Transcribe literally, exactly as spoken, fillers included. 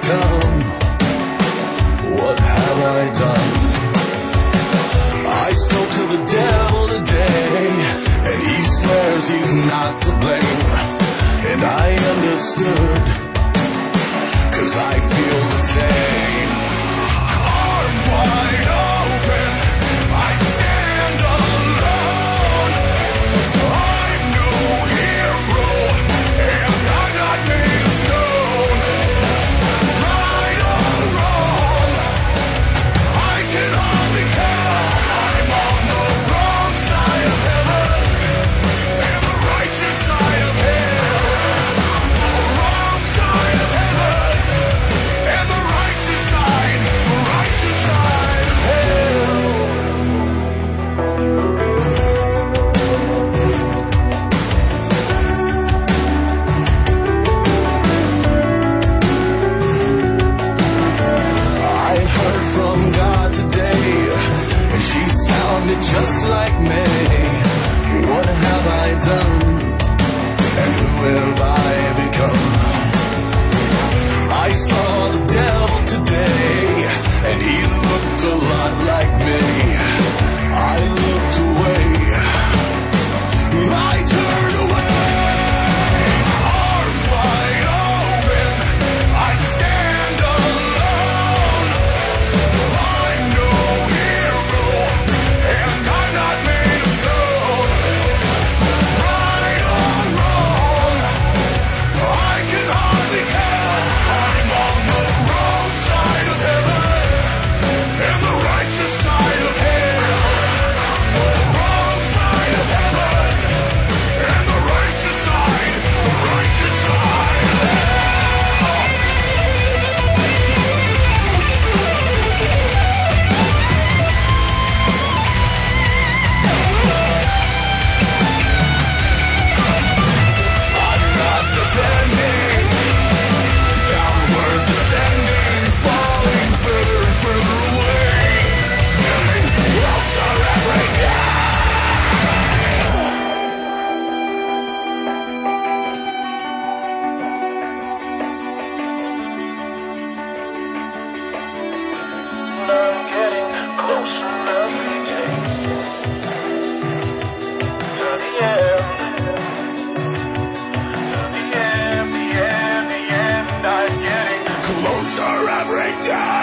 become? What have I done? I spoke to the devil today, and he swears he's not to blame. And I understood, 'cause I feel the same. Arms wide open, I stand alone. I'm no hero, and I'm not made of stone. Right or wrong, I can hardly tell. I'm on the wrong side of heaven, and the righteous side of hell. The wrong side of heaven, and the righteous side, the righteous side of hell. I heard from God today, and she sounded just like me. What have I done, and who have I become? I saw the devil today, and he looked a lot like me. I looked away, I turned away. Arms wide open, I stand alone. I'm no hero, and I'm not made of stone. Right or wrong, I can hardly tell. I'm on the wrong side of heaven, and the righteous side of hell. The wrong side of heaven, and the righteous side, the righteous side of hell. I'm not defending, downward descending, falling further and further away, getting closer every day. I'm getting closer every day to the end, to the end, the end, the end. I'm getting closer every day.